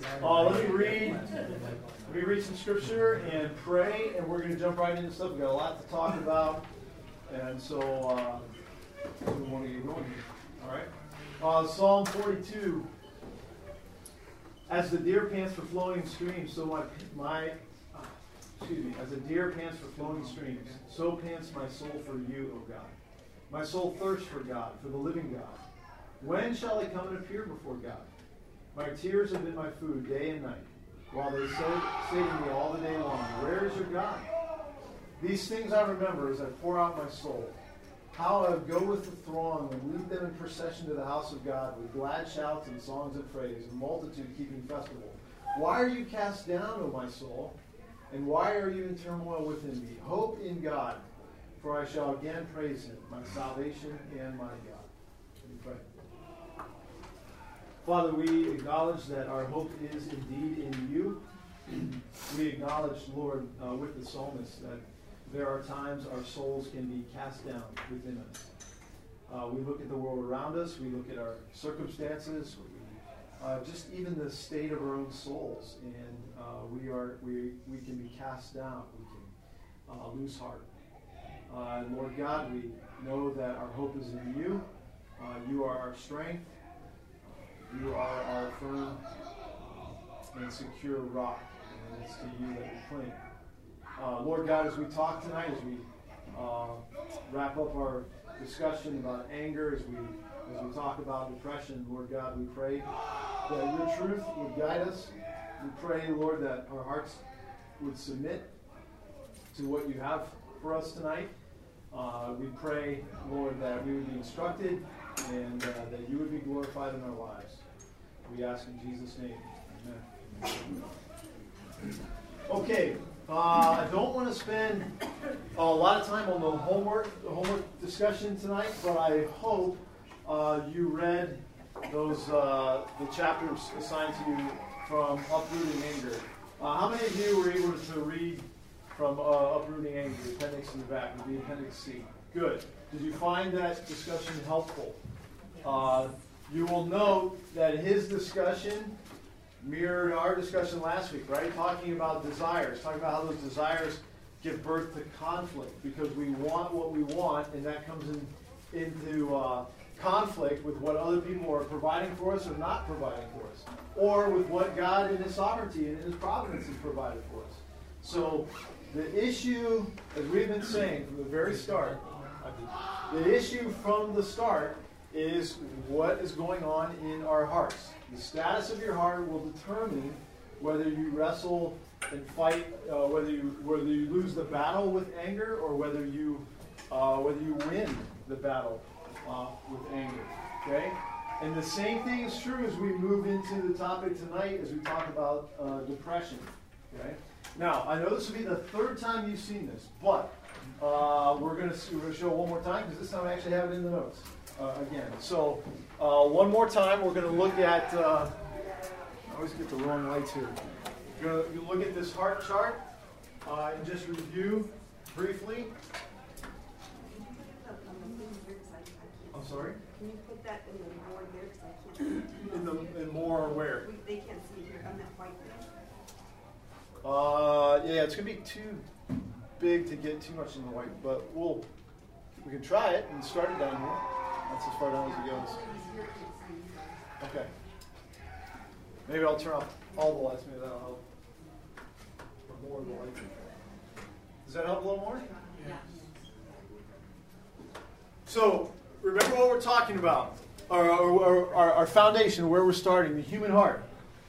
Let me read some scripture and pray, and we're going to jump right into stuff. We've got a lot to talk about, and so we want to get going here. All right? Psalm 42. As the deer pants for flowing streams, so as a deer pants for flowing streams, so pants my soul for you, O God. My soul thirsts for God, for the living God. When shall I come and appear before God? My tears have been my food day and night, while they say to me all the day long, where is your God? These things I remember as I pour out my soul. How I would go with the throng and lead them in procession to the house of God with glad shouts and songs of praise, and multitude keeping festival. Why are you cast down, O my soul? And why are you in turmoil within me? Hope in God, for I shall again praise him, my salvation and my God. Let me pray. Father, we acknowledge that our hope is indeed in you. We acknowledge, Lord, with the psalmist, that there are times our souls can be cast down within us. We look at the world around us, we look at our circumstances, just even the state of our own souls, and we can be cast down, we can lose heart. And Lord God, we know that our hope is in you. You are our strength. You are our firm and secure rock, and it's to you that we cling. Lord God, as we talk tonight, as we wrap up our discussion about anger, as we talk about depression, Lord God, we pray that your truth would guide us. We pray, Lord, that our hearts would submit to what you have for us tonight. We pray, Lord, that we would be instructed and that you would be glorified in our lives. We ask in Jesus' name. Amen. Okay. I don't want to spend a lot of time on the homework discussion tonight, but I hope you read those the chapters assigned to you from Uprooting Anger. How many of you were able to read from Uprooting Anger, the appendix in the back, the appendix C? Good. Did you find that discussion helpful? You will note that his discussion mirrored our discussion last week, right? Talking about desires, talking about how those desires give birth to conflict because we want what we want, and that comes into conflict with what other people are providing for us or not providing for us, or with what God in his sovereignty and in his providence has provided for us. So the issue, as we've been saying from the very start, the issue from the start is what is going on in our hearts. The status of your heart will determine whether you wrestle and fight, whether you lose the battle with anger, or whether you win the battle with anger. Okay, and the same thing is true as we move into the topic tonight, as we talk about depression. Okay, now I know this will be the third time you've seen this, but we're going to show one more time because this time I actually have it in the notes. Again. So one more time, we're going to look at, I always get the wrong lights here. We're going to look at this heart chart and just review briefly. I'm sorry? Can you put that in the board there? Because I can't. In more where? They can't see here on that white thing. Yeah, it's going to be too big to get too much in the white, but we can try it and start it down here. That's as far down as it goes. Okay. Maybe I'll turn off all the lights. Maybe that'll help. Or more of the lights. Does that help a little more? Yeah. So, remember what we're talking about. Our foundation, where we're starting, the human heart.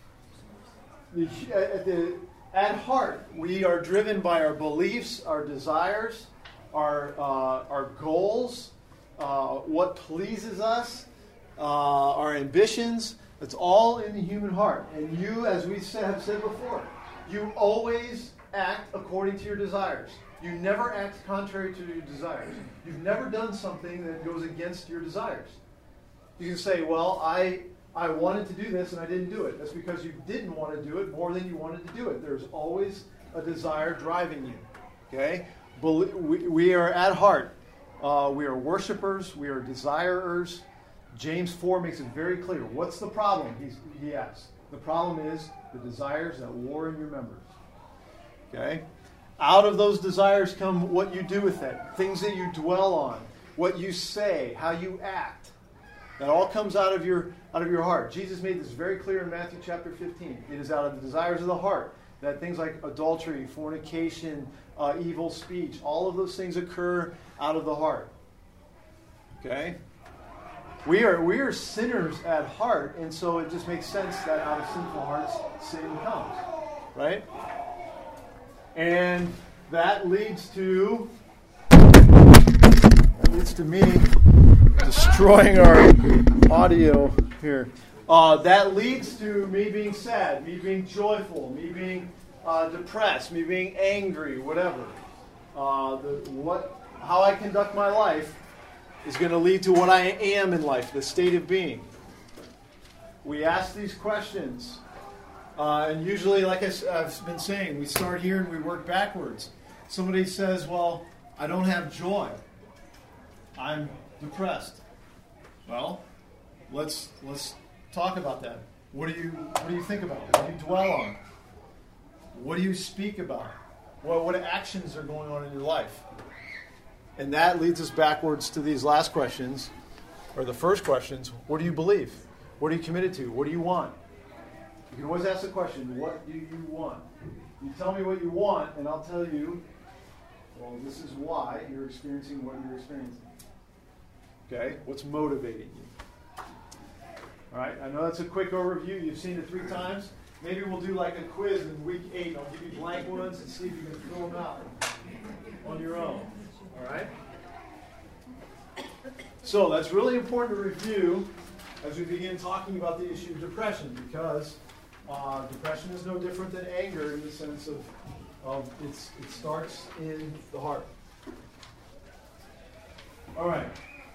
At heart, we are driven by our beliefs, our desires, our goals, what pleases us, our ambitions. It's all in the human heart. And you, as we have said before, you always act according to your desires. You never act contrary to your desires. You've never done something that goes against your desires. You can say, well, I wanted to do this and I didn't do it. That's because you didn't want to do it more than you wanted to do it. There's always a desire driving you. Okay? We are at heart. We are worshipers. We are desirers. James 4 makes it very clear. What's the problem? He asks. The problem is the desires that war in your members. Okay? Out of those desires come what you do with it, things that you dwell on, what you say, how you act. That all comes out of your heart. Jesus made this very clear in Matthew chapter 15. It is out of the desires of the heart that things like adultery, fornication, evil speech, all of those things occur out of the heart. Okay? We are sinners at heart, and so it just makes sense that out of sinful hearts sin comes. Right? And that leads to me destroying our audio here. That leads to me being sad, me being joyful, me being depressed, me being angry, whatever. How I conduct my life is going to lead to what I am in life, the state of being. We ask these questions, and usually, like I've been saying, we start here and we work backwards. Somebody says, well, I don't have joy. I'm depressed. Well, let's talk about that. What do you think about? What do you dwell on? What do you speak about? What actions are going on in your life? And that leads us backwards to these last questions, or the first questions. What do you believe? What are you committed to? What do you want? You can always ask the question, what do you want? You tell me what you want, and I'll tell you, well, this is why you're experiencing what you're experiencing. Okay? What's motivating you? All right? I know that's a quick overview. You've seen it 3 times. Maybe we'll do like a quiz in week 8. I'll give you blank ones and see if you can fill them out on your own. All right? So that's really important to review as we begin talking about the issue of depression, because depression is no different than anger in the sense of it starts in the heart. All right.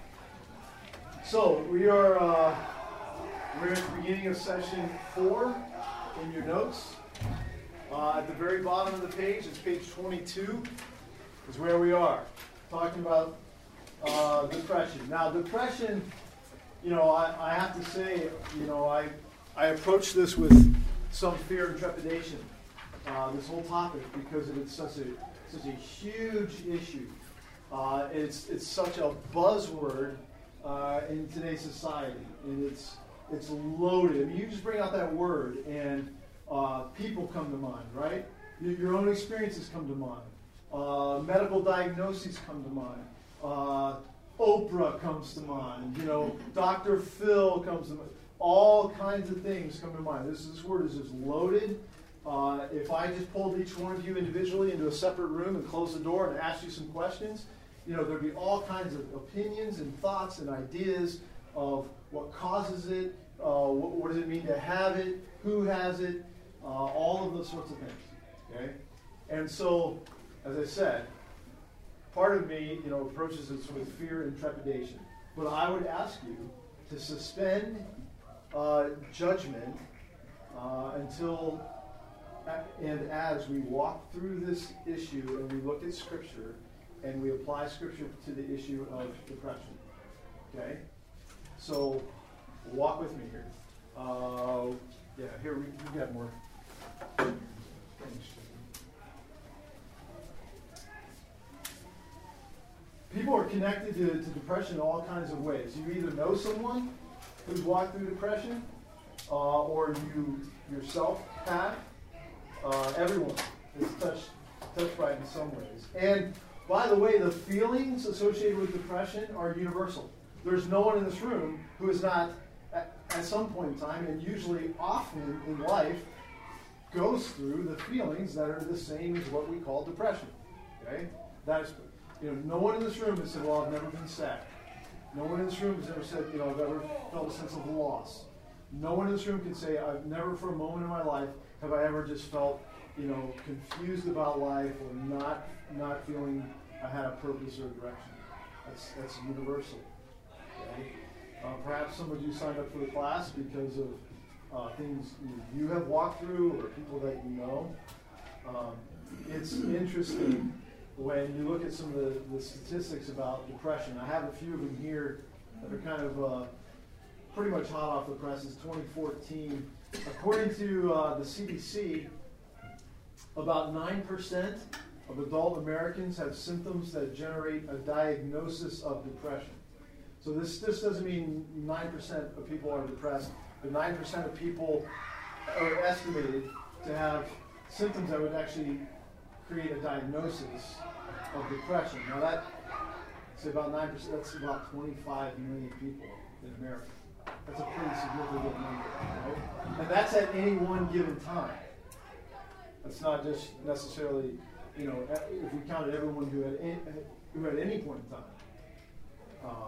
So we're at the beginning of session 4 in your notes. At the very bottom of the page, it's page 22, is where we are, talking about depression. Now, depression, I have to say, I approach this with some fear and trepidation, this whole topic, because it's such a huge issue. It's such a buzzword in today's society, and it's loaded. I mean, you just bring out that word, and people come to mind, right? Your own experiences come to mind. Medical diagnoses come to mind. Oprah comes to mind. Dr. Phil comes to mind. All kinds of things come to mind. This word is just loaded. If I just pulled each one of you individually into a separate room and closed the door and asked you some questions, there'd be all kinds of opinions and thoughts and ideas of what causes it, what does it mean to have it, who has it, all of those sorts of things. Okay? And so, as I said, part of me, approaches this with fear and trepidation. But I would ask you to suspend judgment until and as we walk through this issue and we look at Scripture and we apply Scripture to the issue of depression. Okay? So, walk with me here. Here we got more. People are connected to depression in all kinds of ways. You either know someone who's walked through depression, or you yourself have. Everyone is touched by it in some ways. And by the way, the feelings associated with depression are universal. There's no one in this room who is not, at some point in time, and usually often in life, goes through the feelings that are the same as what we call depression. Okay? That is, no one in this room has said, well, I've never been sad. No one in this room has ever said, I've ever felt a sense of loss. No one in this room can say, I've never for a moment in my life have I ever just felt, confused about life or not feeling I had a purpose or a direction. That's universal. Okay? Perhaps some of you signed up for the class because of things you have walked through or people that you know. It's interesting when you look at some of the statistics about depression. I have a few of them here that are kind of pretty much hot off the presses. 2014 According to the CDC, about 9% of adult Americans have symptoms that generate a diagnosis of depression. So this doesn't mean 9% of people are depressed, but 9% of people are estimated to have symptoms that would actually create a diagnosis of depression. Now say about 9%, that's about 25 million people in America. That's a pretty significant number, right? And that's at any one given time. That's not just necessarily, if we counted everyone who had any point in time.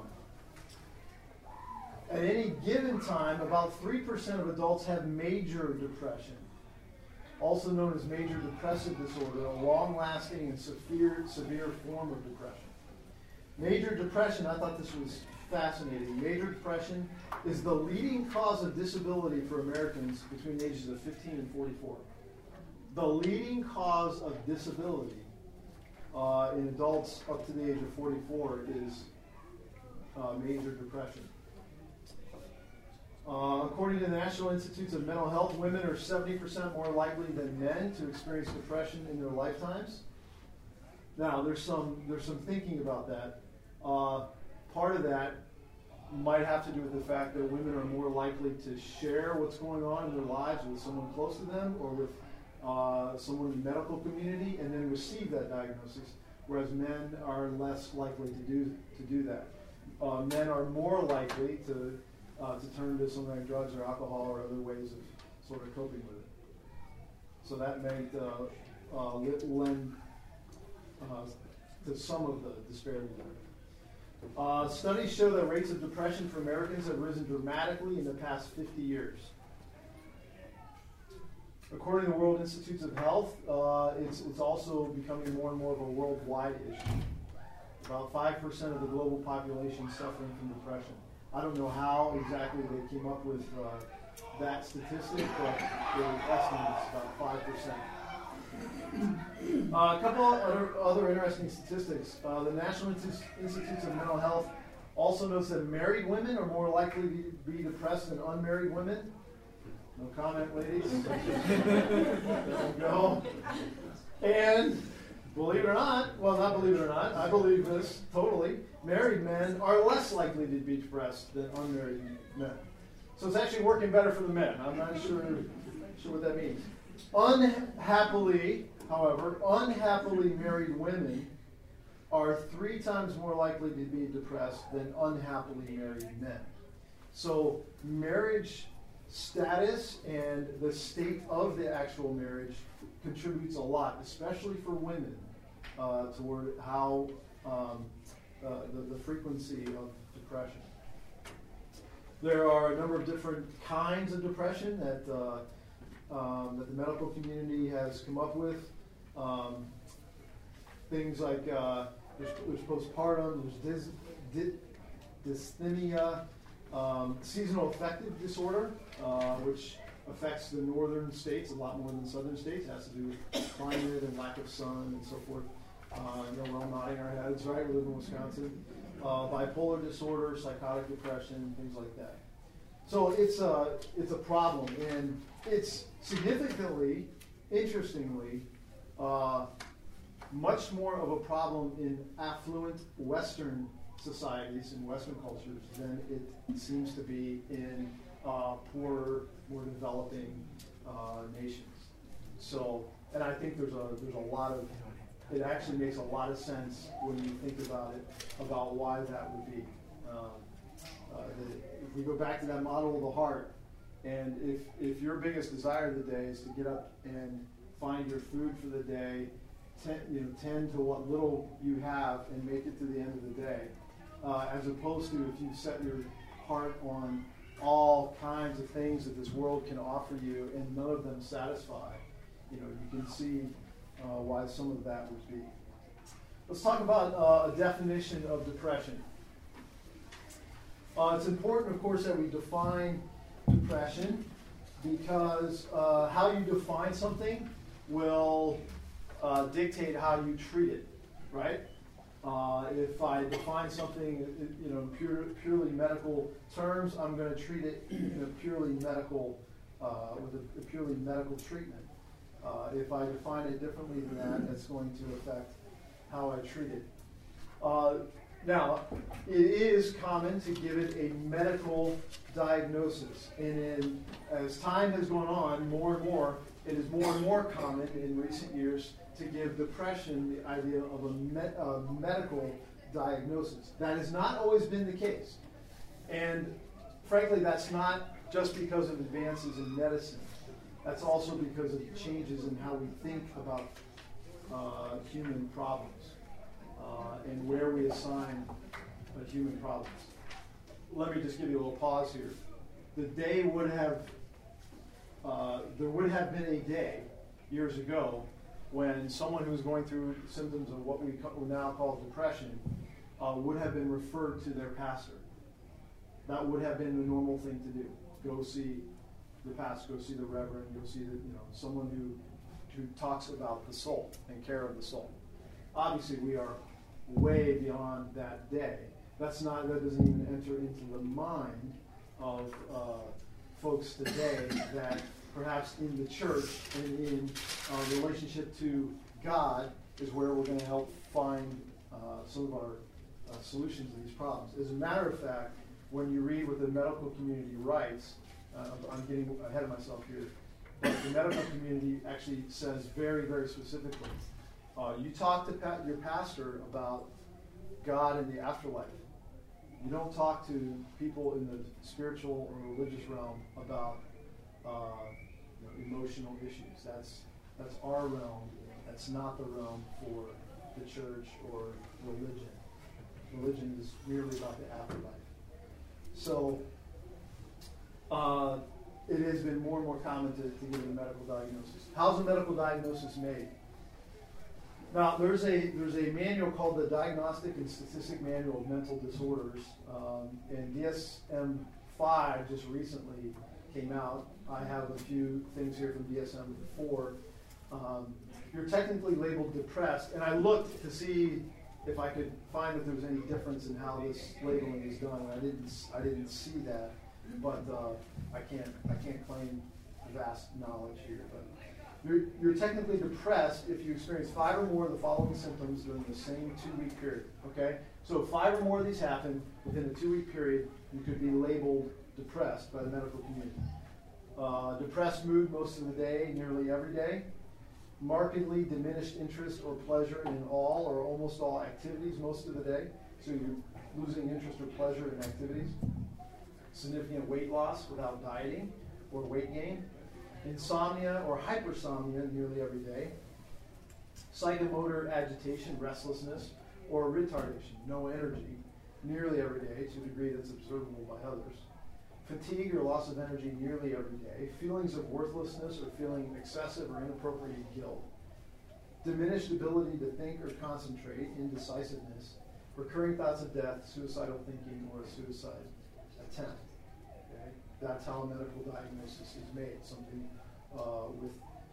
At any given time, about 3% of adults have major depression, also known as major depressive disorder, a long-lasting and severe form of depression. Major depression, I thought this was fascinating. Major depression is the leading cause of disability for Americans between the ages of 15 and 44. The leading cause of disability in adults up to the age of 44 is major depression. According to the National Institutes of Mental Health, women are 70% more likely than men to experience depression in their lifetimes. Now, there's some thinking about that. Part of that might have to do with the fact that women are more likely to share what's going on in their lives with someone close to them or with someone in the medical community and then receive that diagnosis, whereas men are less likely to do that. Men are more likely to turn to something like drugs or alcohol or other ways of sort of coping with it. So that might lend to some of the disparity there. Studies show that rates of depression for Americans have risen dramatically in the past 50 years. According to the World Institutes of Health, it's also becoming more and more of a worldwide issue. About 5% of the global population suffering from depression. I don't know how exactly they came up with that statistic, but the estimate is about 5%. A couple other interesting statistics. The National Institutes of Mental Health also notes that married women are more likely to be depressed than unmarried women. No comment, ladies. There we go. And believe it or not, well, not believe it or not, I believe this totally, married men are less likely to be depressed than unmarried men. So it's actually working better for the men. I'm not sure what that means. Unhappily married women are 3 times more likely to be depressed than unhappily married men. So marriage status and the state of the actual marriage contributes a lot, especially for women, toward how the frequency of depression. There are a number of different kinds of depression that the medical community has come up with. Things like there's postpartum, there's dysthymia, seasonal affective disorder, which affects the northern states a lot more than southern states. It has to do with climate and lack of sun and so forth. We're all nodding our heads, right? We live in Wisconsin. Bipolar disorder, psychotic depression, things like that. So it's a problem, and it's significantly, interestingly, much more of a problem in affluent Western societies and Western cultures than it seems to be in poorer, more developing nations. So, and I think there's a lot of, it actually makes a lot of sense when you think about it, about why that would be. If we go back to that model of the heart, and if your biggest desire of the day is to get up and find your food for the day, tend to what little you have and make it to the end of the day, as opposed to if you set your heart on all kinds of things that this world can offer you and none of them satisfy, you can see why some of that would be. Let's talk about a definition of depression. It's important, of course, that we define depression because how you define something will dictate how you treat it, right? If I define something in purely medical terms, I'm going to treat it in a purely medical with a purely medical treatment. If I define it differently than that, that's going to affect how I treat it. Now, it is common to give it a medical diagnosis, and as time has gone on, more and more, it is more and more common in recent years to give depression the idea of a medical diagnosis. That has not always been the case, and frankly, that's not just because of advances in medicine. That's also because of changes in how we think about human problems. And where we assign human problems. Let me just give you a little pause here. The day would have, there would have been a day years ago when someone who was going through symptoms of what we now call depression would have been referred to their pastor. That would have been the normal thing to do. Go see the pastor, go see the reverend, go see someone who talks about the soul and care of the soul. Obviously, we are way beyond that day. That doesn't even enter into the mind of folks today that perhaps in the church and in our relationship to God is where we're going to help find some of our solutions to these problems. As a matter of fact, when you read what the medical community writes, I'm getting ahead of myself here, but the medical community actually says very, very specifically, you talk to your pastor about God and the afterlife. You don't talk to people in the spiritual or religious realm about emotional issues. That's our realm. That's not the realm for the church or religion. Religion is merely about the afterlife. So it has been more and more common to give a medical diagnosis. How's a medical diagnosis made? Now, there's a manual called the Diagnostic and Statistic Manual of Mental Disorders, and DSM-5 just recently came out. I have a few things here from DSM-4. You're technically labeled depressed, and I looked to see if I could find that there was any difference in how this labeling is done, and I didn't see that, but I can't claim vast knowledge here, but. You're technically depressed if you experience 5 or more of the following symptoms during the same 2-week period. Okay? So if 5 or more of these happen within a 2-week period, you could be labeled depressed by the medical community. Depressed mood most of the day, nearly every day. Markedly diminished interest or pleasure in all or almost all activities most of the day. So you're losing interest or pleasure in activities. Significant weight loss without dieting or weight gain. Insomnia or hypersomnia nearly every day, psychomotor agitation, restlessness, or retardation, no energy, nearly every day to a degree that's observable by others, fatigue or loss of energy nearly every day, feelings of worthlessness or feeling excessive or inappropriate guilt, diminished ability to think or concentrate, indecisiveness, recurring thoughts of death, suicidal thinking, or a suicide attempt. Okay? That's how a medical diagnosis is made, something with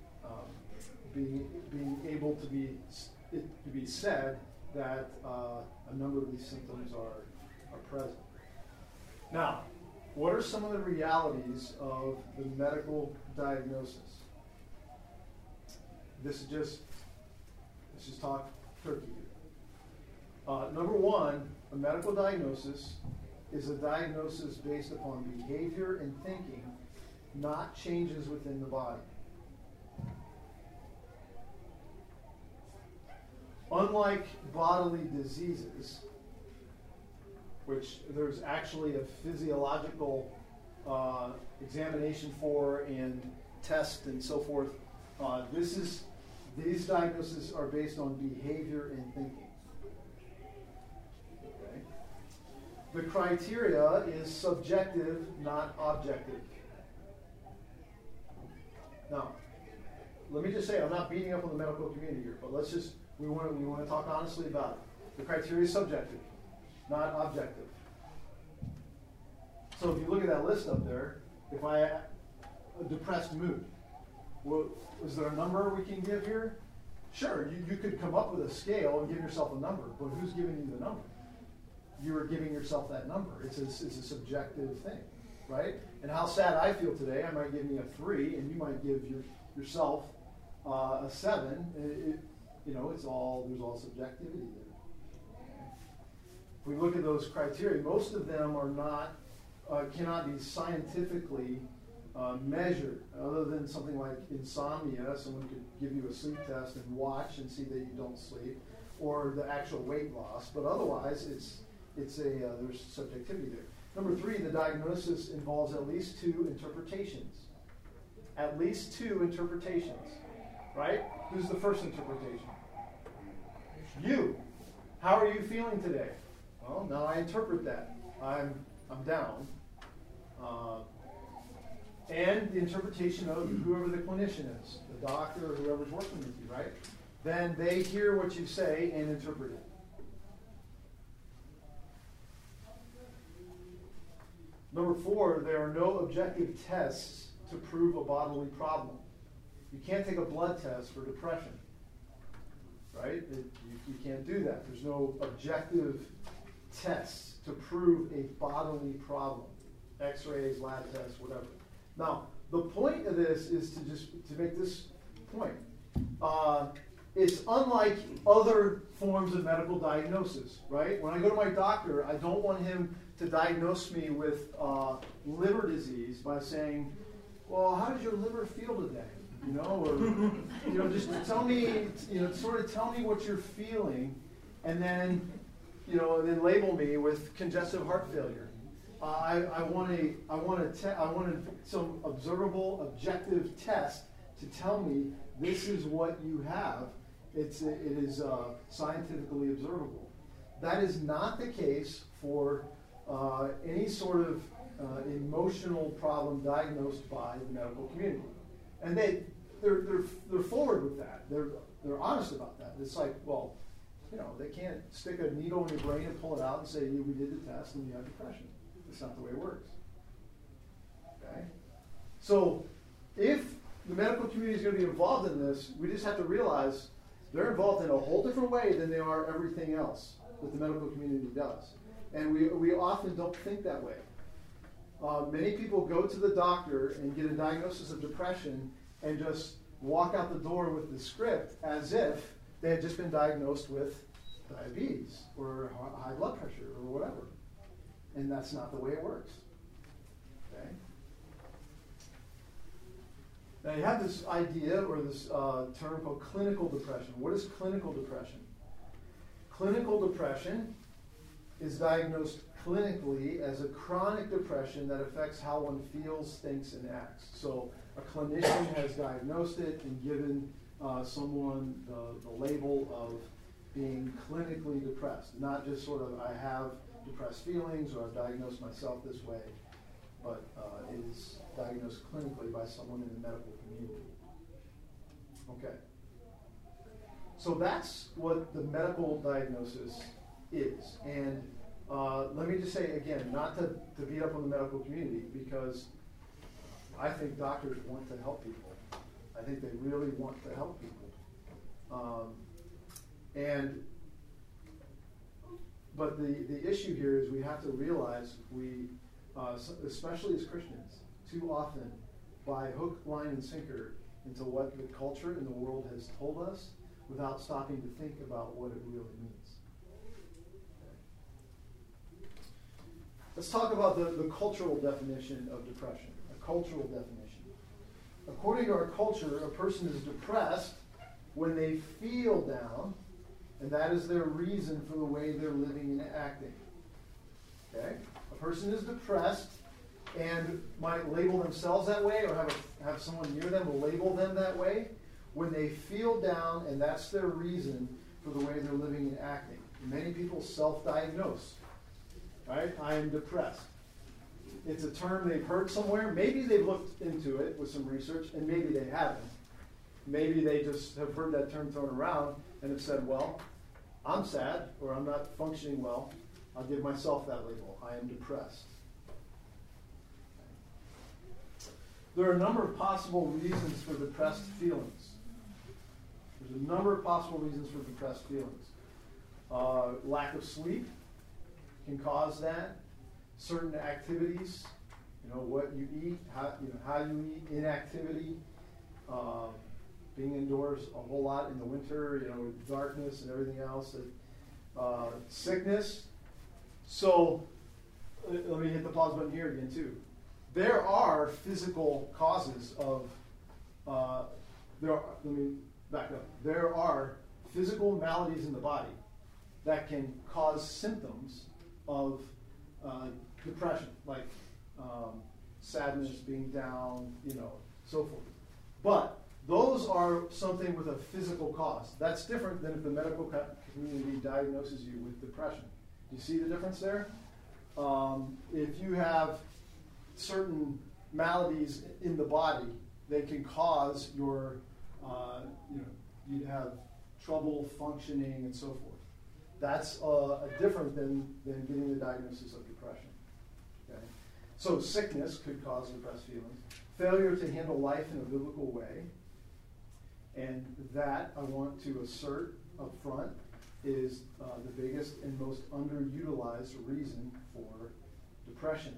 being able to be said that a number of these symptoms are present. Now, what are some of the realities of the medical diagnosis? Let's just talk turkey here. Number one, a medical diagnosis is a diagnosis based upon behavior and thinking, not changes within the body. Unlike bodily diseases, which there's actually a physiological examination for and test and so forth, these diagnoses are based on behavior and thinking. Okay? The criteria is subjective, not objective. Now, let me just say, I'm not beating up on the medical community here, but we want to talk honestly about it. The criteria is subjective, not objective. So if you look at that list up there, if I a depressed mood, well, is there a number we can give here? Sure, you could come up with a scale and give yourself a number, but who's giving you the number? You are giving yourself that number. It's a subjective thing, right? And how sad I feel today, I might give me a 3, and you might give yourself a 7. There's all subjectivity there. If we look at those criteria, most of them are not, cannot be scientifically measured, other than something like insomnia. Someone could give you a sleep test and watch and see that you don't sleep, or the actual weight loss. But otherwise, there's subjectivity there. Number 3, the diagnosis involves at least 2 interpretations. At least 2 interpretations, right? Who's the first interpretation? You. How are you feeling today? Well, now I interpret that. I'm down. And the interpretation of whoever the clinician is, the doctor or whoever's working with you, right? Then they hear what you say and interpret it. Number 4, there are no objective tests to prove a bodily problem. You can't take a blood test for depression, right? You can't do that. There's no objective tests to prove a bodily problem. X-rays, lab tests, whatever. Now, the point of this is to make this point. It's unlike other forms of medical diagnosis, right? When I go to my doctor, I don't want him to diagnose me with liver disease by saying, well, how does your liver feel today? Or just tell me, sort of tell me what you're feeling, and then, then label me with congestive heart failure. I want some observable, objective test to tell me this is what you have. It is scientifically observable. That is not the case for any sort of emotional problem diagnosed by the medical community, and they're forward with that. They're honest about that. It's like, well, they can't stick a needle in your brain and pull it out and say, we did the test and you have depression. That's not the way it works. Okay? So if the medical community is going to be involved in this, we just have to realize they're involved in a whole different way than they are everything else that the medical community does. And we often don't think that way. Many people go to the doctor and get a diagnosis of depression and just walk out the door with the script as if they had just been diagnosed with diabetes or high blood pressure or whatever. And that's not the way it works. Okay? Now you have this idea or this term called clinical depression. What is clinical depression? Clinical depression is diagnosed clinically as a chronic depression that affects how one feels, thinks, and acts. So a clinician has diagnosed it and given someone the label of being clinically depressed. Not just sort of, I have depressed feelings or I've diagnosed myself this way, but it is diagnosed clinically by someone in the medical community. Okay. So that's what the medical diagnosis is. And let me just say again, not to beat up on the medical community, because I think doctors want to help people. I think they really want to help people. But the issue here is we have to realize we, especially as Christians, too often buy hook, line, and sinker into what the culture and the world has told us without stopping to think about what it really means. Let's talk about the cultural definition of depression, a cultural definition. According to our culture, a person is depressed when they feel down, and that is their reason for the way they're living and acting. Okay? A person is depressed and might label themselves that way or have someone near them label them that way when they feel down, and that's their reason for the way they're living and acting. Many people self-diagnose. Right? I am depressed. It's a term they've heard somewhere. Maybe they've looked into it with some research, and maybe they haven't. Maybe they just have heard that term thrown around and have said, well, I'm sad or I'm not functioning well. I'll give myself that label. I am depressed. There are a number of possible reasons for depressed feelings. There's a number of possible reasons for depressed feelings. Lack of sleep can cause that. Certain activities what you eat, how you eat, inactivity, being indoors a whole lot in the winter, with darkness and everything else, sickness. So let me hit the pause button here again too. There are physical causes of. Let me back up. There are physical maladies in the body that can cause symptoms of depression, like sadness, being down, so forth. But those are something with a physical cause. That's different than if the medical community diagnoses you with depression. Do you see the difference there? If you have certain maladies in the body, they can cause your, you'd have trouble functioning and so forth. That's different than getting the diagnosis of depression. Okay? So sickness could cause depressed feelings. Failure to handle life in a biblical way, and that I want to assert up front is the biggest and most underutilized reason for depression.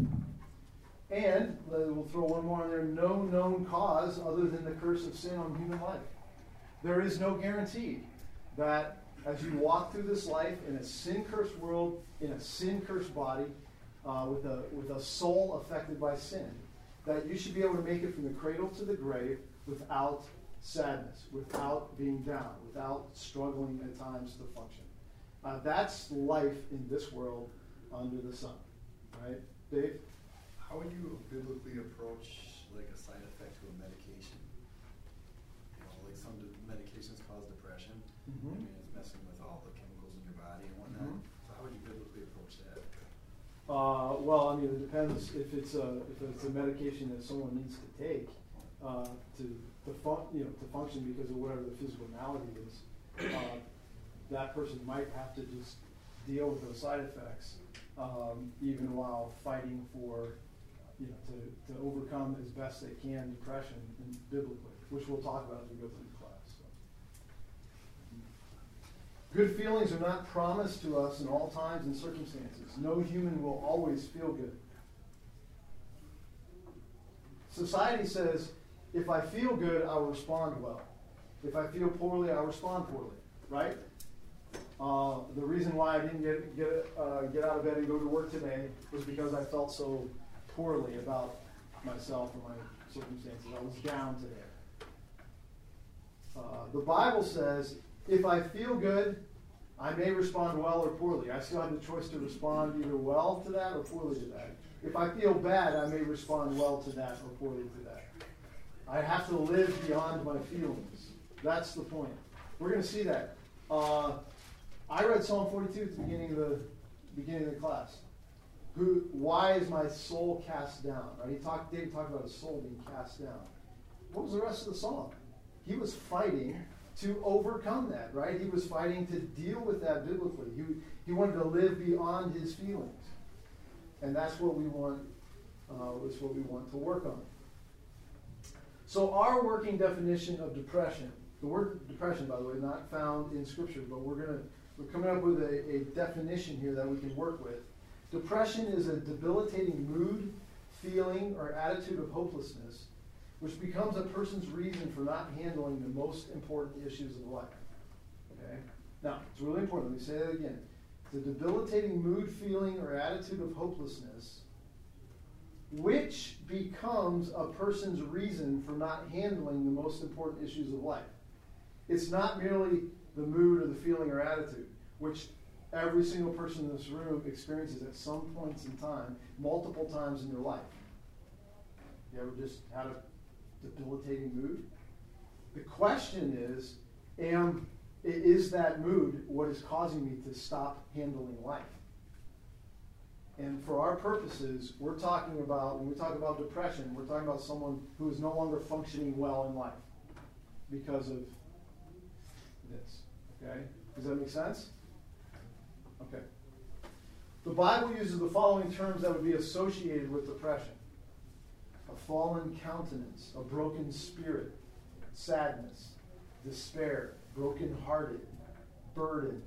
And we'll throw one more in there, no known cause other than the curse of sin on human life. There is no guarantee that as you walk through this life in a sin-cursed world, in a sin-cursed body, with a soul affected by sin, that you should be able to make it from the cradle to the grave without sadness, without being down, without struggling at times to function. That's life in this world under the sun. Right? Dave? How would you biblically approach like a side effect to a medication? Like some medications cause depression. Mm-hmm. I mean, it's messing with all the chemicals in your body and whatnot. Mm-hmm. So how would you biblically approach that? Well, I mean, it depends if it's a medication that someone needs to take to function because of whatever the physical malady is. That person might have to just deal with those side effects, even while fighting for, to overcome as best they can depression biblically, which we'll talk about as we go through the class. So. Good feelings are not promised to us in all times and circumstances. No human will always feel good. Society says, if I feel good, I'll respond well. If I feel poorly, I'll respond poorly. Right? The reason why I didn't get out of bed and go to work today was because I felt so poorly about myself and my circumstances. I was down today. The Bible says, if I feel good, I may respond well or poorly. I still have the choice to respond either well to that or poorly to that. If I feel bad, I may respond well to that or poorly to that. I have to live beyond my feelings. That's the point. We're going to see that. I read Psalm 42 at the beginning of the class. Why is my soul cast down? Right? David talked about his soul being cast down. What was the rest of the psalm? He was fighting to overcome that, right? He was fighting to deal with that biblically. He wanted to live beyond his feelings, and that's what we want. That's what we want to work on. So our working definition of depression. The word depression, by the way, not found in Scripture, but we're coming up with a definition here that we can work with. Depression is a debilitating mood, feeling, or attitude of hopelessness, which becomes a person's reason for not handling the most important issues of life. Okay? Now, it's really important. Let me say that again. It's a debilitating mood, feeling, or attitude of hopelessness, which becomes a person's reason for not handling the most important issues of life. It's not merely the mood or the feeling or attitude, which every single person in this room experiences at some points in time, multiple times in their life. You ever just had a debilitating mood? The question is that mood what is causing me to stop handling life? And for our purposes, we're talking about, when we talk about depression, we're talking about someone who is no longer functioning well in life because of this. Okay? Does that make sense? Okay. The Bible uses the following terms that would be associated with depression: a fallen countenance, a broken spirit, sadness, despair, brokenhearted, burdened,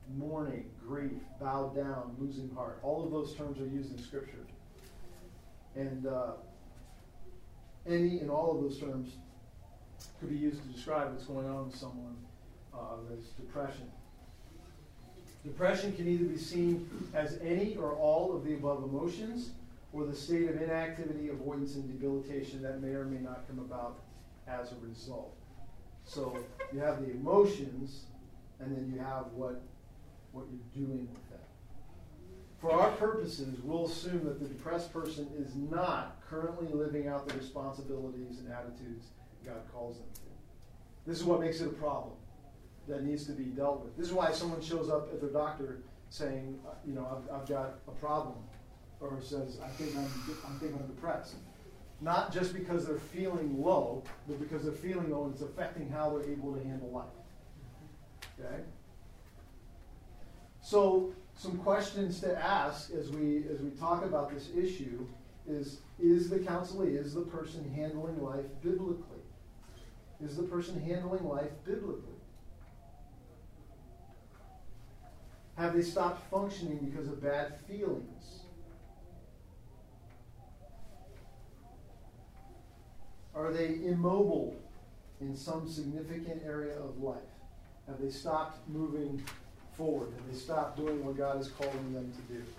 mourning, grief, bowed down, losing heart. All of those terms are used in Scripture. And any and all of those terms could be used to describe what's going on with someone that's depression. Depression can either be seen as any or all of the above emotions, or the state of inactivity, avoidance, and debilitation that may or may not come about as a result. So you have the emotions, and then you have what you're doing with them. For our purposes, we'll assume that the depressed person is not currently living out the responsibilities and attitudes God calls them to. This is what makes it a problem that needs to be dealt with. This is why someone shows up at their doctor saying, I've got a problem, or says, I think I'm depressed. Not just because they're feeling low, but because they're feeling low and it's affecting how they're able to handle life. Okay? So, some questions to ask as we talk about this issue is the counselee, is the person handling life biblically? Is the person handling life biblically? Have they stopped functioning because of bad feelings? Are they immobile in some significant area of life? Have they stopped moving forward? Have they stopped doing what God is calling them to do?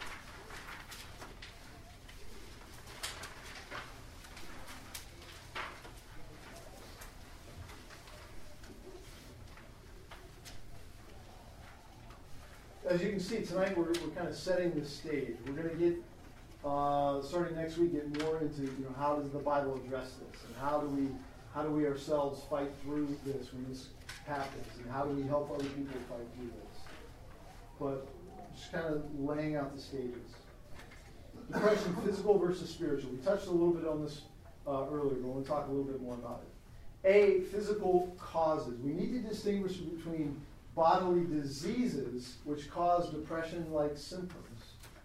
As you can see, tonight we're kind of setting the stage. We're going to get, starting next week, get more into how does the Bible address this, and how do we ourselves fight through this when this happens, and how do we help other people fight through this. But just kind of laying out the stages. Depression, physical versus spiritual. We touched a little bit on this earlier, but we'll talk a little bit more about it. A, physical causes. We need to distinguish between bodily diseases which cause depression-like symptoms.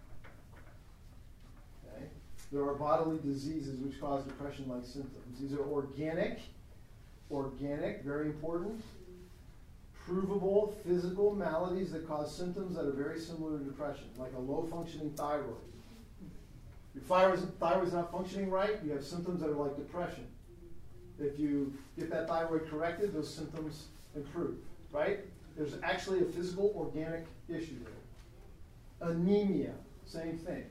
Okay? There are bodily diseases which cause depression-like symptoms. These are organic, very important, provable physical maladies that cause symptoms that are very similar to depression, like a low-functioning thyroid. Your thyroid's not functioning right, you have symptoms that are like depression. If you get that thyroid corrected, those symptoms improve, right? There's actually a physical, organic issue there. Anemia, same thing.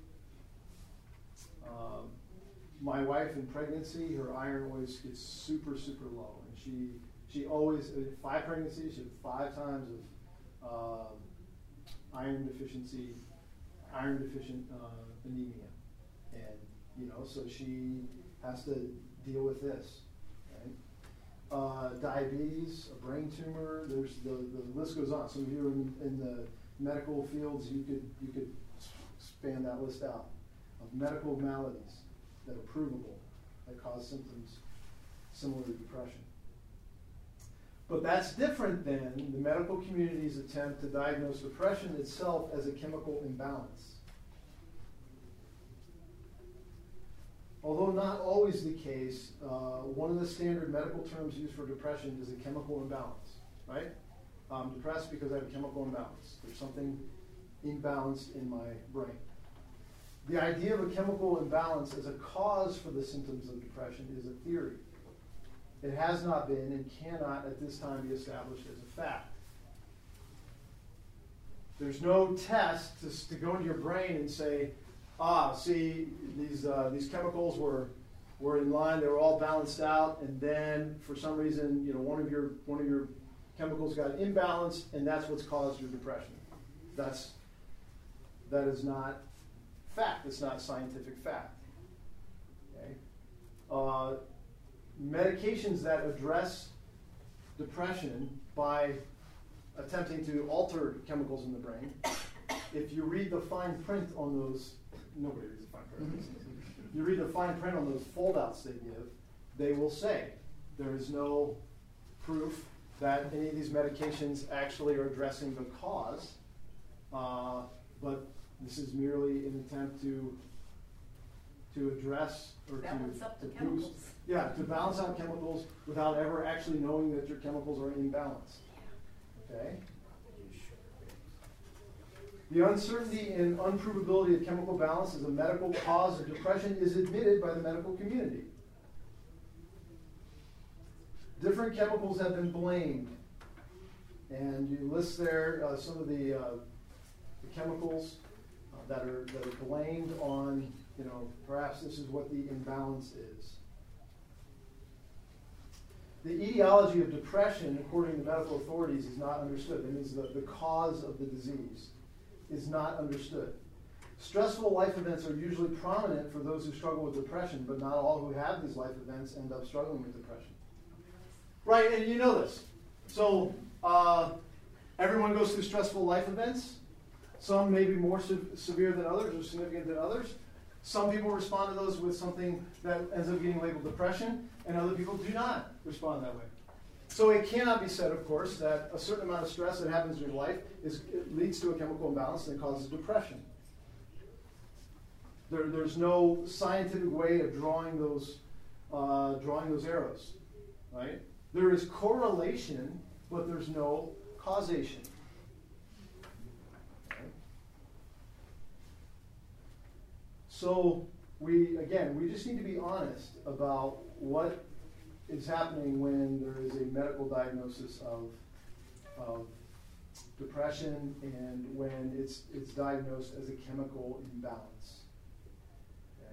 My wife in pregnancy, her iron always gets super, super low. And she always, 5 pregnancies, she had 5 times of iron deficient anemia. And, so she has to deal with this. Diabetes, a brain tumor, there's the list goes on. Some of you in the medical fields, you could span that list out of medical maladies that are provable, that cause symptoms similar to depression. But that's different than the medical community's attempt to diagnose depression itself as a chemical imbalance. Although not always the case, one of the standard medical terms used for depression is a chemical imbalance, right? I'm depressed because I have a chemical imbalance. There's something imbalanced in my brain. The idea of a chemical imbalance as a cause for the symptoms of depression is a theory. It has not been and cannot at this time be established as a fact. There's no test to go into your brain and say, see, these chemicals were in line, they were all balanced out, and then for some reason, one of your chemicals got imbalanced, and that's what's caused your depression. That is not fact. It's not scientific fact. Okay? Medications that address depression by attempting to alter chemicals in the brain, if you read the fine print on those, nobody reads the fine print. You read the fine print on those foldouts they give, they will say there is no proof that any of these medications actually are addressing the cause, but this is merely an attempt to address or balance up the boost, chemicals. yeah, to balance out chemicals without ever actually knowing that your chemicals are in balance. Okay? The uncertainty and unprovability of chemical balance as a medical cause of depression is admitted by the medical community. Different chemicals have been blamed. And you list there some of the chemicals that are blamed on, perhaps this is what the imbalance is. The etiology of depression, according to medical authorities, is not understood. That means the cause of the disease is not understood. Stressful life events are usually prominent for those who struggle with depression, but not all who have these life events end up struggling with depression. Right, and you know this. So, everyone goes through stressful life events. Some may be more severe than others or significant than others. Some people respond to those with something that ends up getting labeled depression, and other people do not respond that way. So it cannot be said, of course, that a certain amount of stress that happens in your life leads to a chemical imbalance that causes depression. There's no scientific way of drawing those arrows, right? There is correlation, but there's no causation. Okay? So we just need to be honest about what is happening when there is a medical diagnosis of depression and when it's diagnosed as a chemical imbalance. Okay?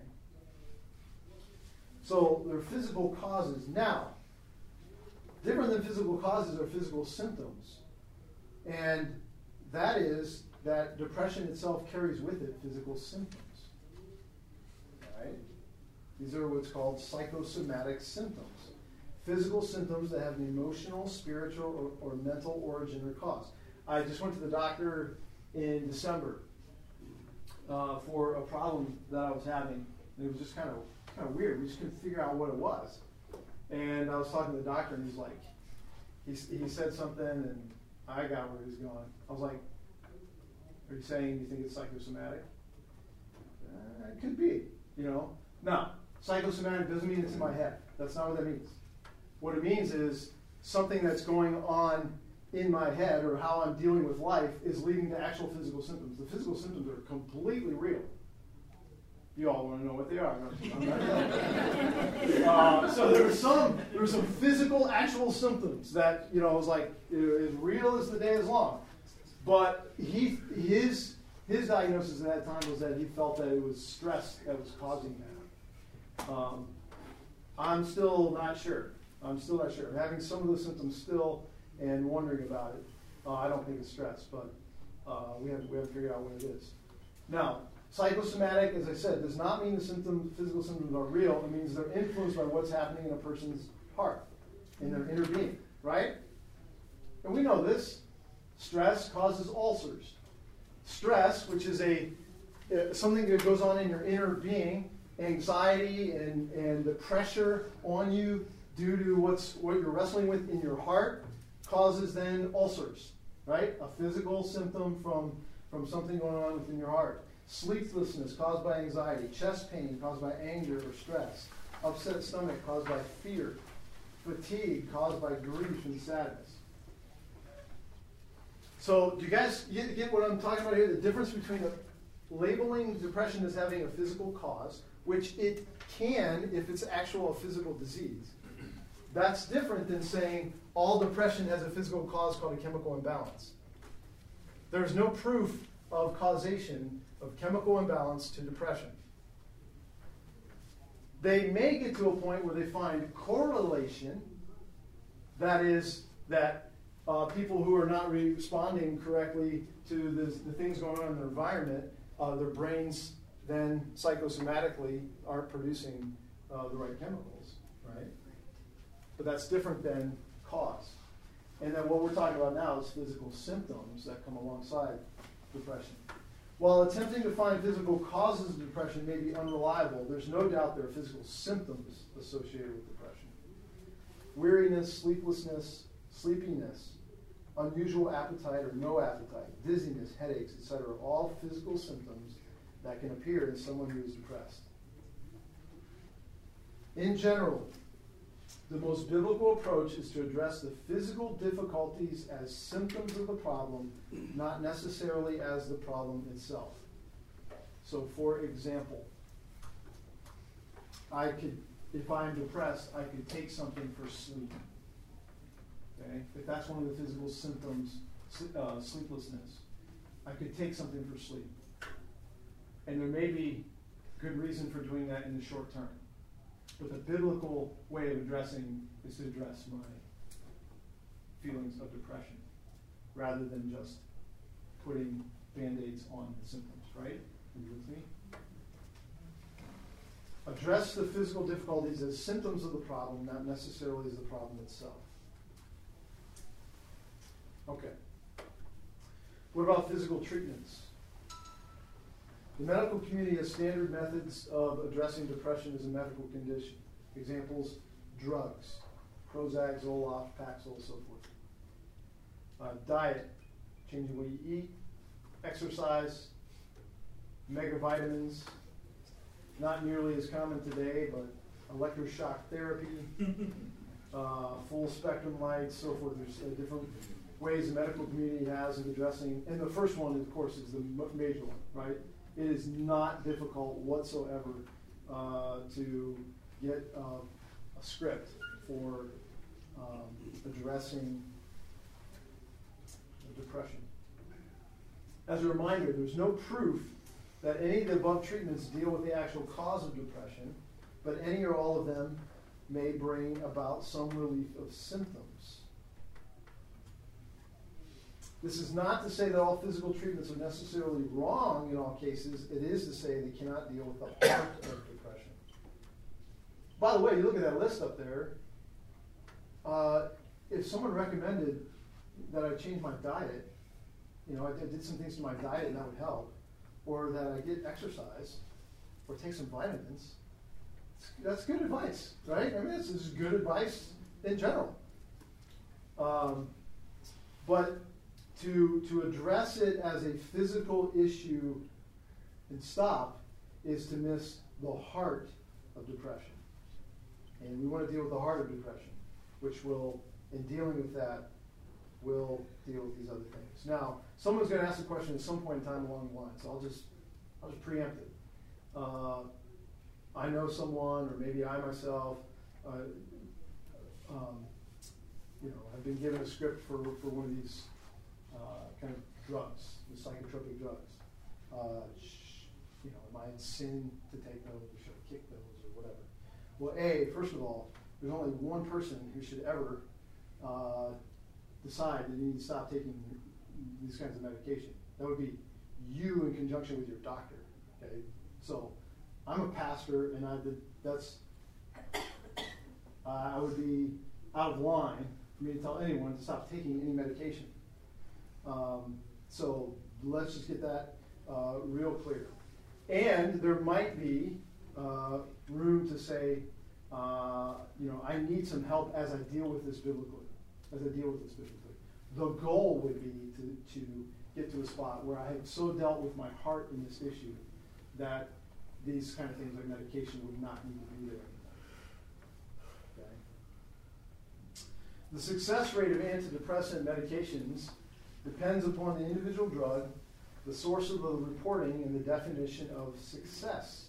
So there are physical causes. Now, different than physical causes are physical symptoms. And that is that depression itself carries with it physical symptoms. Right? These are what's called psychosomatic symptoms. Physical symptoms that have an emotional, spiritual, or mental origin or cause. I just went to the doctor in December for a problem that I was having. And it was just kind of weird. We just couldn't figure out what it was. And I was talking to the doctor, and he's like, he said something, and I got where he was going. I was like, are you saying you think it's psychosomatic? It could be, No, psychosomatic doesn't mean it's in my head. That's not what that means. What it means is something that's going on in my head or how I'm dealing with life is leading to actual physical symptoms. The physical symptoms are completely real. You all want to know what they are. I'm not telling. So there were some physical, actual symptoms that it was like as real as the day is long. But his diagnosis at that time was that he felt that it was stress that was causing that. I'm still not sure. I'm having some of those symptoms still and wondering about it. I don't think it's stress, but we haven't figured out what it is. Now, psychosomatic, as I said, does not mean the physical symptoms are real. It means they're influenced by what's happening in a person's heart, in their inner being, right? And we know this. Stress causes ulcers. Stress, which is something that goes on in your inner being, anxiety and the pressure on you due to what you're wrestling with in your heart, causes then ulcers, right? A physical symptom from something going on within your heart. Sleeplessness caused by anxiety, chest pain caused by anger or stress, upset stomach caused by fear, fatigue caused by grief and sadness. So do you guys get what I'm talking about here? The difference between labeling depression as having a physical cause, which it can if it's actual physical disease. That's different than saying all depression has a physical cause called a chemical imbalance. There's no proof of causation of chemical imbalance to depression. They may get to a point where they find correlation, that is, that people who are not responding correctly to the things going on in their environment, their brains then psychosomatically aren't producing the right chemicals, right? But that's different than cause. And then what we're talking about now is physical symptoms that come alongside depression. While attempting to find physical causes of depression may be unreliable, there's no doubt there are physical symptoms associated with depression. Weariness, sleeplessness, sleepiness, unusual appetite or no appetite, dizziness, headaches, etc., all physical symptoms that can appear in someone who is depressed. In general, The most biblical approach is to address the physical difficulties as symptoms of the problem, not necessarily as the problem itself. So, for example, if I'm depressed, I could take something for sleep. Okay? If that's one of the physical symptoms, sleeplessness, I could take something for sleep. And there may be good reason for doing that in the short term. But the biblical way of addressing is to address my feelings of depression rather than just putting Band-Aids on the symptoms, right? Are you with me? Address the physical difficulties as symptoms of the problem, not necessarily as the problem itself. Okay. What about physical treatments? The medical community has standard methods of addressing depression as a medical condition. Examples, drugs, Prozac, Zoloft, Paxil, so forth. Diet, changing what you eat, exercise, megavitamins, not nearly as common today, but electroshock therapy, full spectrum lights, so forth. There's different ways the medical community has of addressing, and the first one, of course, is the major one, right? It is not difficult whatsoever to get a script for addressing depression. As a reminder, there's no proof that any of the above treatments deal with the actual cause of depression, but any or all of them may bring about some relief of symptoms. This is not to say that all physical treatments are necessarily wrong in all cases. It is to say they cannot deal with the heart of depression. By the way, you look at that list up there. If someone recommended that I change my diet, I did some things to my diet and that would help, or that I get exercise, or take some vitamins, that's good advice, right? I mean, this is good advice in general. But to address it as a physical issue and stop is to miss the heart of depression. And we want to deal with the heart of depression, which will, in dealing with that, will deal with these other things. Now, someone's going to ask a question at some point in time along the line, so I'll just preempt it. I know someone, or maybe I myself, have been given a script for one of these kind of drugs, the psychotropic drugs. Am I in sin to take those, or should I kick those, or whatever? Well, first of all, there's only one person who should ever decide that you need to stop taking these kinds of medication. That would be you in conjunction with your doctor. Okay, so I'm a pastor, and I would be out of line for me to tell anyone to stop taking any medication. So let's just get that real clear. And there might be room to say, I need some help as I deal with this biblically. The goal would be to get to a spot where I have so dealt with my heart in this issue that these kind of things like medication would not need to be there anymore. Okay? The success rate of antidepressant medications depends upon the individual drug, the source of the reporting, and the definition of success.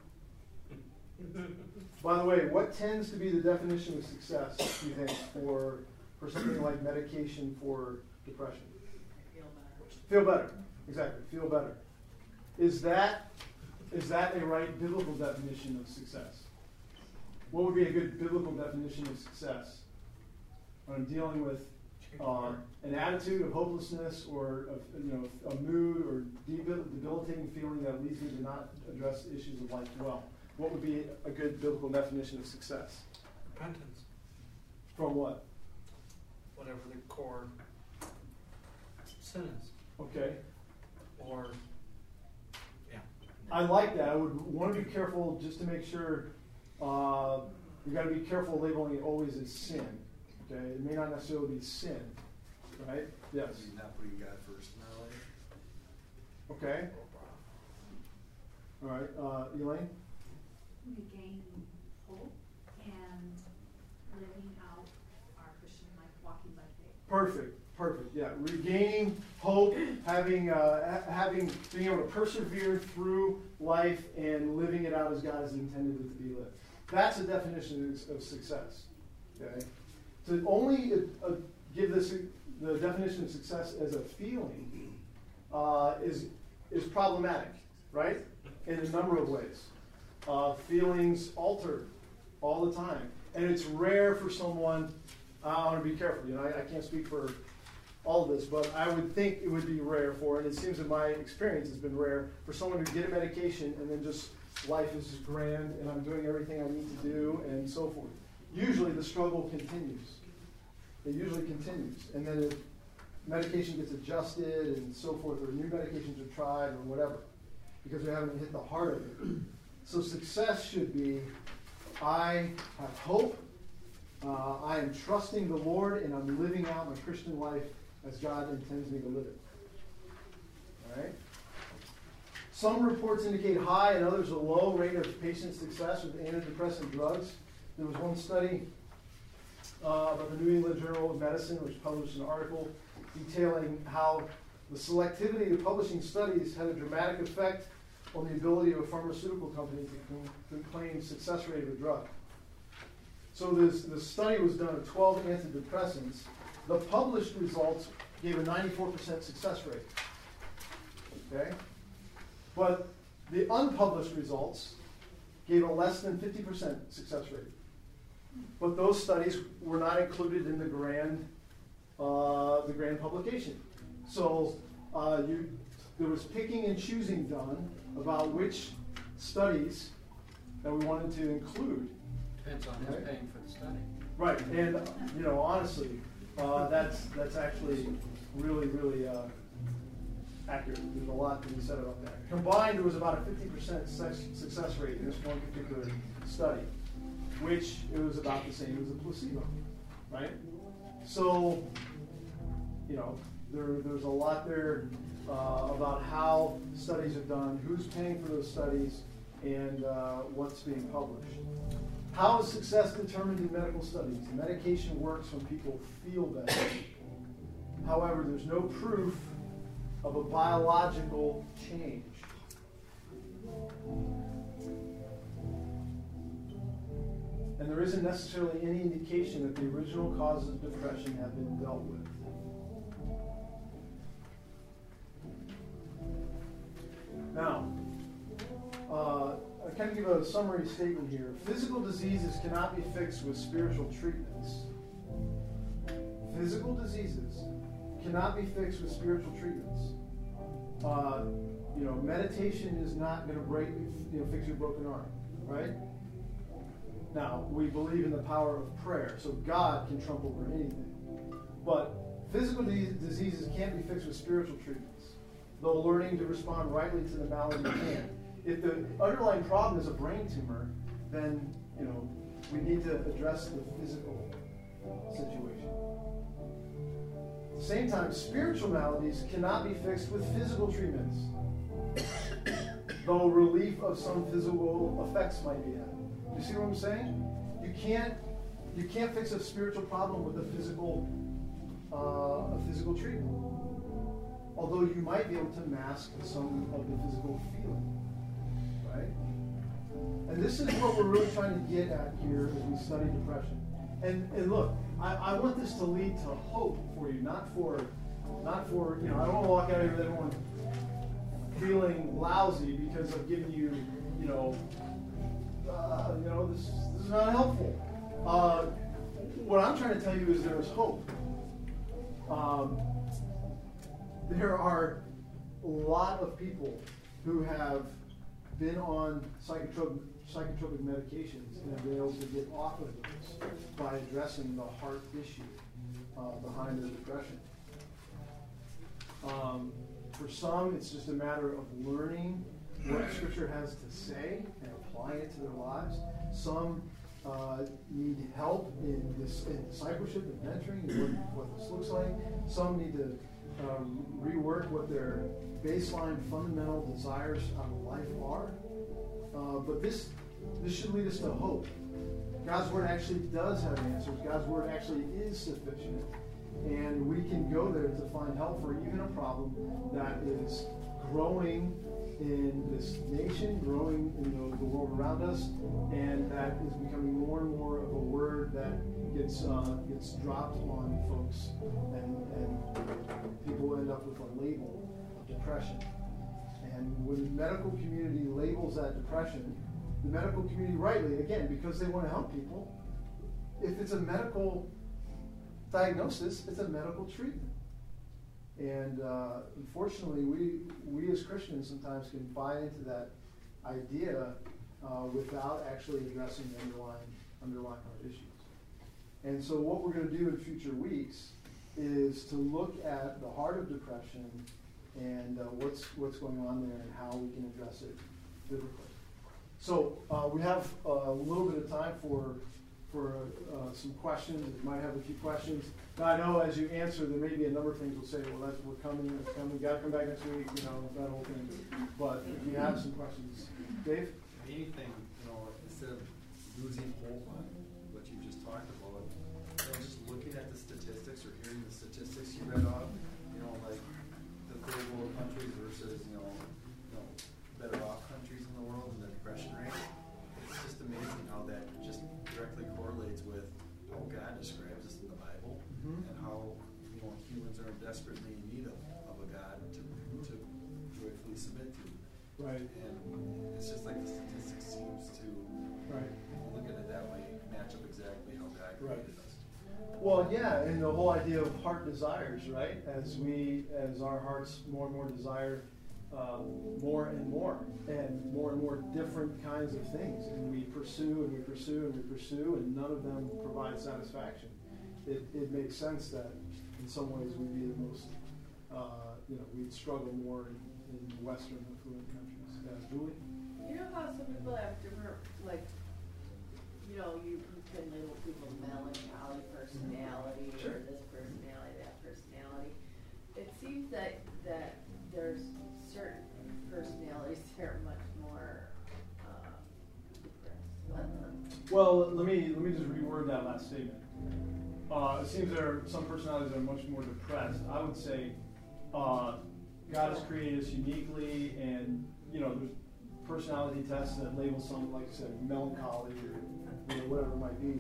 By the way, what tends to be the definition of success, do you think, for something like medication for depression? Feel better. Exactly. Feel better. Is that a right biblical definition of success? What would be a good biblical definition of success? When I'm dealing with an attitude of hopelessness, or a mood or debilitating feeling that leads me to not address issues of life well. What would be a good biblical definition of success? Repentance. From what? Whatever the core sin is. Okay. Or, yeah. I like that. I would want to be careful just to make sure. You've got to be careful labeling it always as sin. Okay, it may not necessarily be sin, right? Yes. Maybe not putting God first in our life. Okay. All right, Elaine. Regain hope and living out our Christian life, walking by faith. Perfect. Yeah, regaining hope, having being able to persevere through life and living it out as God has intended it to be lived. That's a definition of success. Okay, to only give this the definition of success as a feeling is problematic, right? In a number of ways. Feelings alter all the time, and it's rare for someone. I want to be careful. I can't speak for all of this, but I would think it would be rare for, and it seems in my experience has been rare, for someone to get a medication and then just life is just grand and I'm doing everything I need to do and so forth. Usually the struggle continues. It usually continues. And then if medication gets adjusted and so forth, or new medications are tried or whatever, because we haven't hit the heart of it. So success should be, I have hope, I am trusting the Lord, and I'm living out my Christian life as God intends me to live it. All right? Some reports indicate high and others a low rate of patient success with antidepressant drugs. There was one study about the New England Journal of Medicine, which published an article detailing how the selectivity of publishing studies had a dramatic effect on the ability of a pharmaceutical company to claim success rate of a drug. So the study was done of 12 antidepressants. The published results gave a 94% success rate. Okay? But the unpublished results gave a less than 50% success rate. But those studies were not included in the grand publication. So there was picking and choosing done about which studies that we wanted to include. Depends on who's paying for the study. Right, and honestly, that's actually really, really accurate. There's a lot to be said about that. Combined, there was about a 50% success rate in this one particular study, which it was about the same as a placebo, right? So, there's a lot there about how studies are done, who's paying for those studies, and what's being published. How is success determined in medical studies? Medication works when people feel better. However, there's no proof of a biological change. And there isn't necessarily any indication that the original causes of depression have been dealt with. Now, I kind of give a summary statement here. Physical diseases cannot be fixed with spiritual treatments. Physical diseases cannot be fixed with spiritual treatments. Meditation is not going to fix your broken arm, right? Now, we believe in the power of prayer, so God can trump over anything. But physical diseases can't be fixed with spiritual treatments, though learning to respond rightly to the malady can. If the underlying problem is a brain tumor, then, we need to address the physical situation. At the same time, spiritual maladies cannot be fixed with physical treatments, though relief of some physical effects might be had. You see what I'm saying? You can't fix a spiritual problem with a physical treatment. Although you might be able to mask some of the physical feeling. Right? And this is what we're really trying to get at here as we study depression. And look, I want this to lead to hope for you, not for I don't want to walk out of here with everyone feeling lousy because I've given you, this is not helpful. What I'm trying to tell you is there is hope. There are a lot of people who have been on psychotropic medications and have been able to get off of those by addressing the heart issue behind the depression. For some, it's just a matter of learning what Scripture has to say and applying it to their lives. Some need help in discipleship and mentoring, and what this looks like. Some need to rework what their baseline fundamental desires out of life are. But this should lead us to hope. God's word actually does have answers. God's word actually is sufficient. And we can go there to find help for even a problem that is growing in this nation, growing in the world around us, and that is becoming more and more of a word that gets dropped on folks, and people end up with a label of depression. And when the medical community labels that depression, the medical community rightly, again, because they want to help people, if it's a medical diagnosis, it's a medical treatment. And unfortunately, we as Christians sometimes can buy into that idea without actually addressing the underlying heart issues. And so what we're going to do in future weeks is to look at the heart of depression and what's going on there and how we can address it biblically. So we have a little bit of time for some questions. If you might have a few questions. Now, I know as you answer, there may be a number of things we'll say, well, we're coming, got to come back next week, that whole thing. But if you have some questions. Dave? Anything, instead of losing hope on what you just talked about, just looking at the statistics or hearing the statistics you read off, like the third world countries versus, better off countries in the world and the depression rate. It's just amazing how that just directly correlates with how God describes us in the Bible, and how humans are desperately in need of a God to joyfully submit to. Right. And it's just like the statistics seems to, look at it that way, match up exactly how God created us. Well, yeah, and the whole idea of heart desires, right? As our hearts more and more desire more and more different kinds of things, and we pursue and we pursue and we pursue, and none of them provide satisfaction. It makes sense that in some ways we'd be the most, we'd struggle more in Western affluent countries. Julie? You know how some people have different, you can label people melancholy personality, Sure. or this personality, that personality. It seems that there's certain personalities that are much more depressed. Well, let me just reword that last statement. It seems there are some personalities that are much more depressed. I would say God has created us uniquely, and there's personality tests that label some, like I said, melancholy or whatever it might be.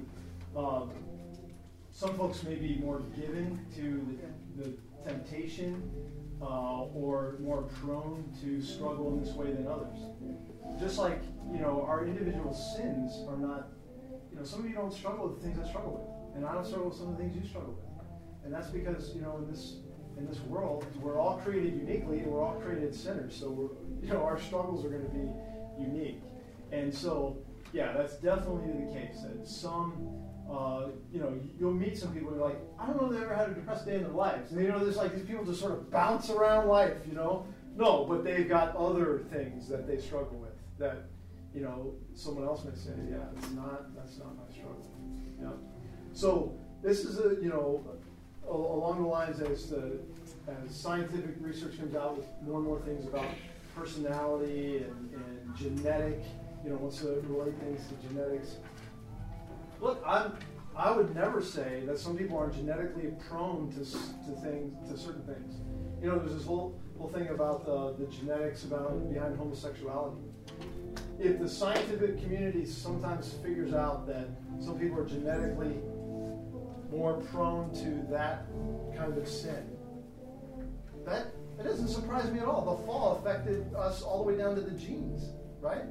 Some folks may be more given to the temptation or more prone to struggle in this way than others. Just like, our individual sins are not, some of you don't struggle with the things I struggle with, and I don't struggle with some of the things you struggle with. And that's because, in this world, we're all created uniquely, and we're all created sinners, so our struggles are going to be unique. And so, yeah, that's definitely the case, that some, you'll meet some people who are like, I don't know if they ever had a depressed day in their lives. And there's like these people just sort of bounce around life, No, but they've got other things that they struggle with that, someone else may say, yeah, that's not my struggle. Yeah. So this is along the lines as scientific research comes out with more and more things about personality and genetic, wants to relate things to genetics. Look, I would never say that some people are genetically prone to certain things. There's this whole thing about the genetics behind homosexuality. If the scientific community sometimes figures out that some people are genetically more prone to that kind of sin, that doesn't surprise me at all. The fall affected us all the way down to the genes, right?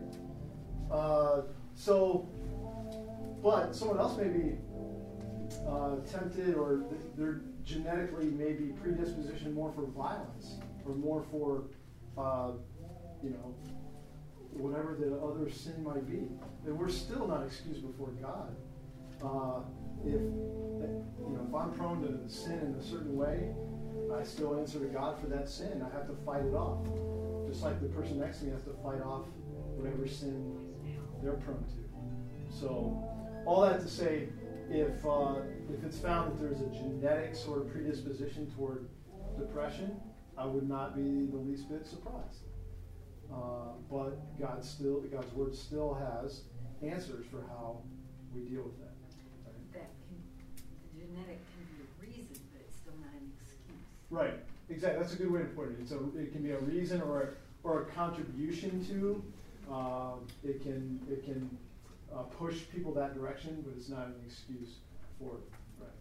But someone else may be tempted, or they're genetically maybe predispositioned more for violence, or more for, whatever the other sin might be. And we're still not excused before God. If I'm prone to sin in a certain way, I still answer to God for that sin. I have to fight it off. Just like the person next to me has to fight off whatever sin they're prone to. So, all that to say, if it's found that there's a genetic sort of predisposition toward depression, I would not be the least bit surprised. But God's word still has answers for how we deal with that. Right? That can, genetic can be a reason, but it's still not an excuse. Right. Exactly. That's a good way to put it. It can be a reason or a contribution to. It can push people that direction, but it's not an excuse for it. Right.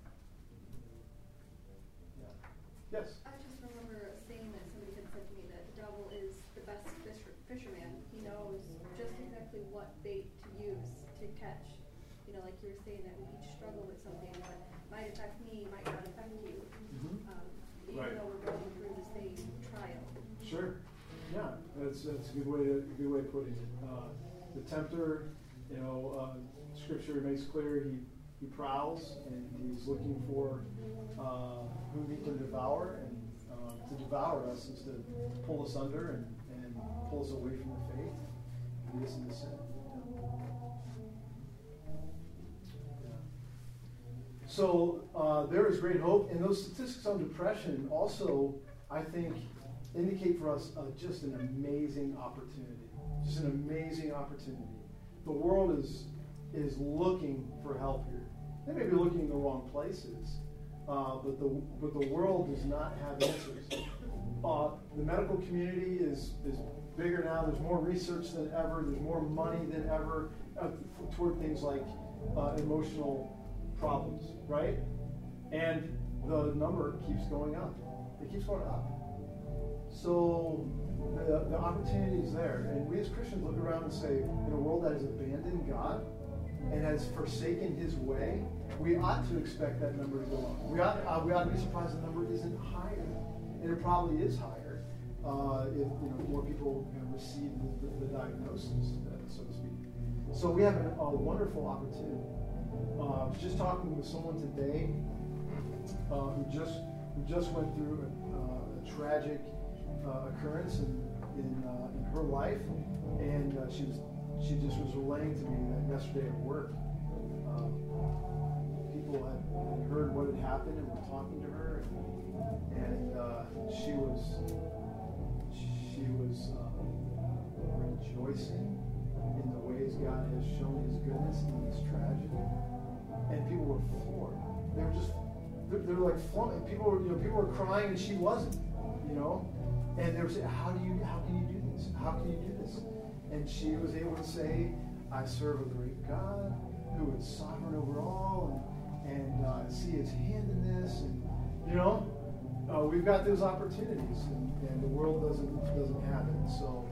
Yeah. Yes. I just remember a saying that somebody had said to me that the devil is the best fisherman. He knows just exactly what bait to use to catch. You know, like you were saying that we each struggle with something that might affect me, might not affect you. Mm-hmm. Even Right. though we're going through the same trial. Sure. Yeah, that's a good way of putting it. The tempter, Scripture makes clear he prowls and he's looking for whom he can devour, and to devour us is to pull us under and pull us away from the faith, lead us into sin. Yeah. So there is great hope, and those statistics on depression also, I think, indicate for us just an amazing opportunity. Just an amazing opportunity. The world is looking for help here. They may be looking in the wrong places, but the world does not have answers. The medical community is bigger now. There's more research than ever. There's more money than ever toward things like emotional problems, right? And the number keeps going up. It keeps going up. So the opportunity is there. And we as Christians look around and say, in a world that has abandoned God and has forsaken his way, we ought to expect that number to go up. We ought to be surprised the number isn't higher. And it probably is higher if more people receive the diagnosis, so to speak. So we have a wonderful opportunity. I was just talking with someone today who just went through a tragic occurrence in her life, and she just was relaying to me that yesterday at work, people had heard what had happened and were talking to her, and she was rejoicing in the ways God has shown His goodness in this tragedy, and people were floored. They were like flummoxed. People were crying, and she wasn't. And they were saying, how can you do this? How can you do this? And she was able to say, I serve a great God who is sovereign over all, and I see His hand in this, and we've got those opportunities, and the world doesn't have it.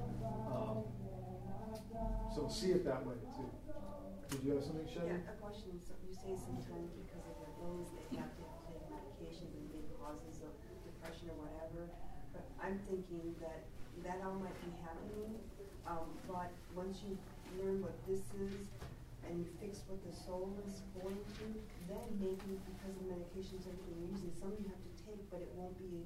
So see it that way too. Did you have something, Shelly? Yeah, a question. So you say sometimes because of their illness they have to take medications and big causes of depression or whatever. But I'm thinking that all might be happening, but once you learn what this is and you fix what the soul is going through, then maybe because of medications and everything you're using, some you have to take, but it won't be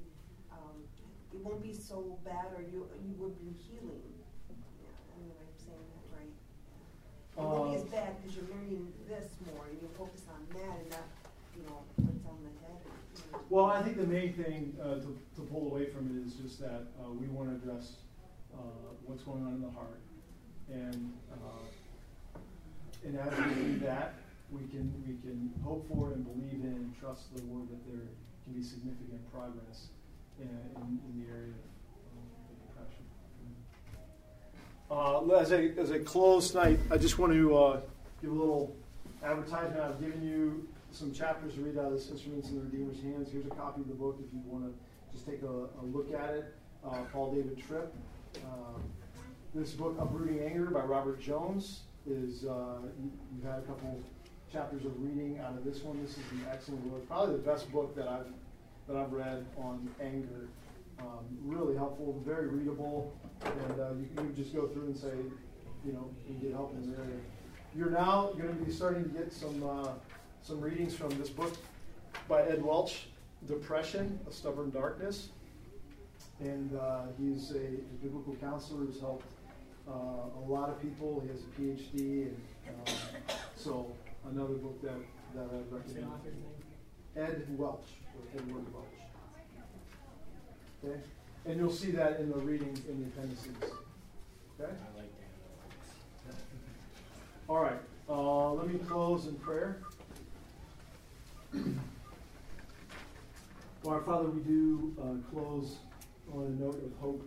so bad, or you would be healing. Yeah, I don't know if I'm saying that right. It won't be as bad because you're learning this more and you focus on that and not, what's on the head. Well, I think the main thing to pull away from it is just that we want to address what's going on in the heart, and as we do that, we can hope for and believe in and trust the Lord that there can be significant progress in the area of depression. As a close tonight, I just want to give a little advertisement. I've given you some chapters to read out of this Instruments in the Redeemer's Hands. Here's a copy of the book if you want to just take a look at it. Paul David Tripp. This book, Uprooting Anger by Robert Jones, is you've had a couple chapters of reading out of this one. This is an excellent book, probably the best book that I've read on anger. Really helpful, very readable, and you can just go through and say, you get help in this area. You're now going to be starting to get some readings from this book by Ed Welch, Depression, A Stubborn Darkness. And he's a biblical counselor who's helped a lot of people. He has a PhD. And so another book that I'd recommend. Ed Welch, or Edward Welch. Okay? And you'll see that in the reading in the appendices. Okay? I like that. All right. Let me close in prayer. Well, our Father, we do close on a note of hope.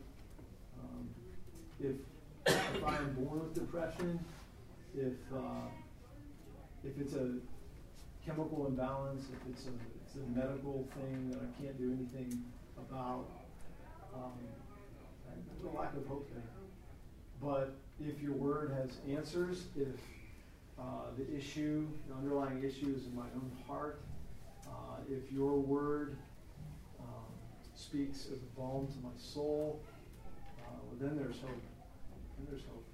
If I am born with depression, if it's a chemical imbalance, if it's a medical thing that I can't do anything about, there's a lack of hope there. But if your word has answers, if the underlying issue is in my own heart, if your word speaks as a balm to my soul, well, then there's hope. Then there's hope.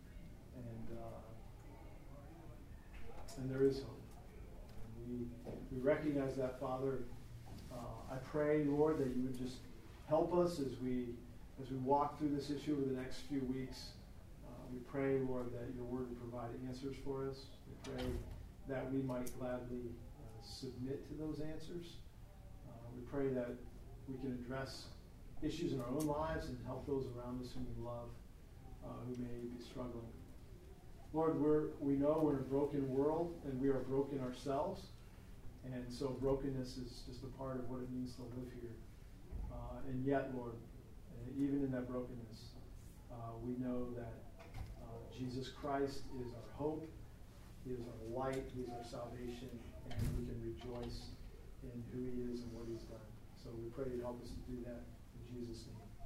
And there is hope. And we recognize that, Father. I pray, Lord, that you would just help us as we walk through this issue over the next few weeks. We pray, Lord, that your word would provide answers for us. We pray that we might gladly submit to those answers. We pray that we can address issues in our own lives and help those around us whom we love, who may be struggling. Lord, we know we're in a broken world, and we are broken ourselves. And so brokenness is just a part of what it means to live here. And yet, Lord, even in that brokenness, we know that Jesus Christ is our hope, he is our light, he is our salvation, and we can rejoice in who he is and what he's done. So we pray you'd help us to do that in Jesus' name.